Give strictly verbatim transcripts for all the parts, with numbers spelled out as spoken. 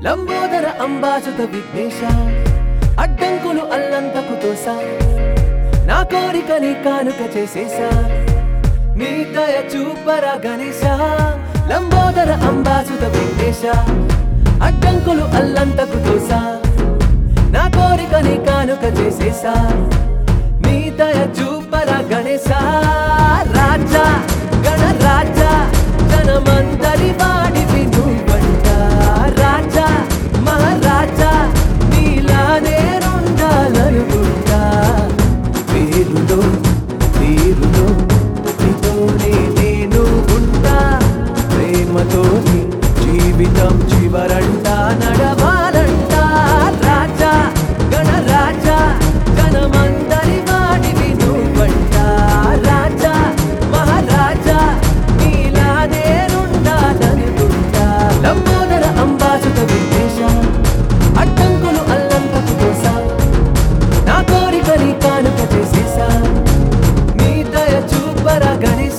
లంబోదర అంబాసుత విఘ్నేశ అడ్డంకులు అల్లంతకు తోసా నా కోరికని కానుక చేసేసా నీ దయ చూపరా గణేశ లంబోదర అంబాసుత విఘ్నేశ అడ్డంకులు అల్లంతకు తోసా నా కోరికని కానుక చేసేసా నీ దయ చూపరా గణేశ రాజా గణరాజా జనమందరి వాడివి నువ్వంట రాజా మహారాజా నీలానే ఉండాలనుకుంటా పేరులో తీరులో నీతోనే నేను ఉంటా ప్రేమతోని జీవితం చివరంటా నడవాలంట రాజా గణరాజా జనమందరి వాడివి నువ్వంట రాజా మహారాజా నీలానే ఉండాలనుకుంటా లంబోదర అంబాసుత విఘ్నేశ అడ్డంకులు అల్లంతకు తోసా నా కోరికని కానుక చేసేసా నీ దయ చూపరా గణేశ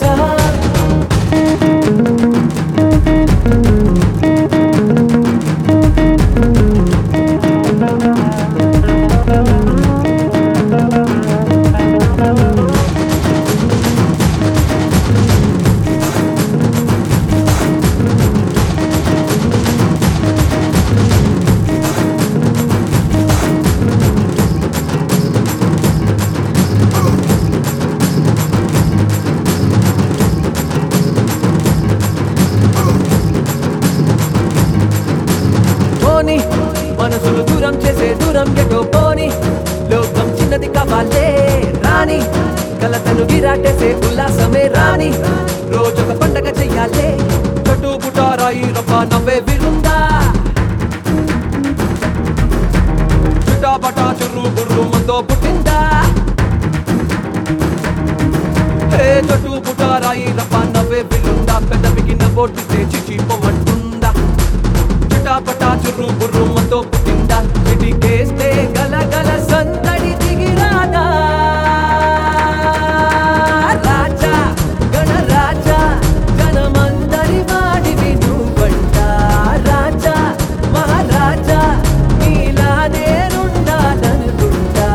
పోని మనసులు దూరం చేసే దూరం ఎటో పోని లోకం చిన్నది కావాలే రాని కలతను విరాటేసే ఉల్లాసమే రాని రోజొక పండగ చెయ్యాలే చటు బుటారాయి రప్ప నవ్వే విరుందా చుటా బటా చుర్రు బుర్రు మందో పుట్టిందా హే చటు బుటారాయి రప్ప నవ్వే విరుందా పెదవికి నవ్వొట్టితే చిచి పొమ్మంటుందా పటా చుర్రు బుర్రు మంతో పుట్టిందా చిటికేస్తే గల గల సందడి దిగిరాదా రాజా గణరాజా జనమందరి వాడివి నువ్వంట రాజా మహారాజా నీలానే ఉండాలనుకుంటా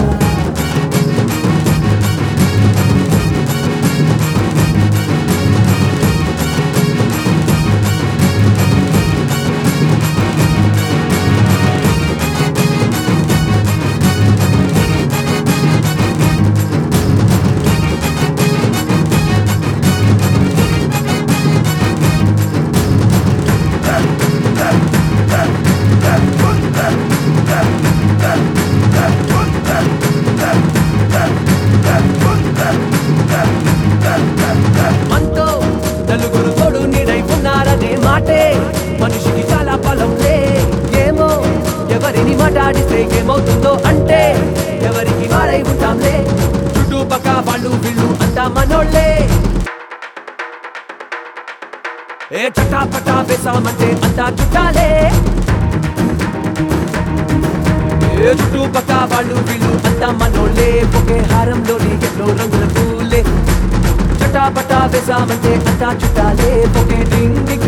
మనతో నలుగురు తోడు నీడై ఉన్నారనే మాటే మనిషికి చాలా బలంలే ఏమో ఎవరిని మాట్లాడిస్తే ఏమవుతుందో అంటే ఎవరికి వారై ఉంటాంలే చుట్టుపక్క వాళ్ళు వీళ్ళు అంతా మనోళ్ళే ఏ చటాపటా వేసామంటే అంతా చుట్టాలే ఏ చుట్టుపక్క వాళ్ళు వీళ్ళు అంతా మనోళ్ళే ఒకే హారంలోని ఎన్నో రంగుల పూలే చటాపటా వేసామంటే అంతా చుట్టాలే ఒకే డింగ్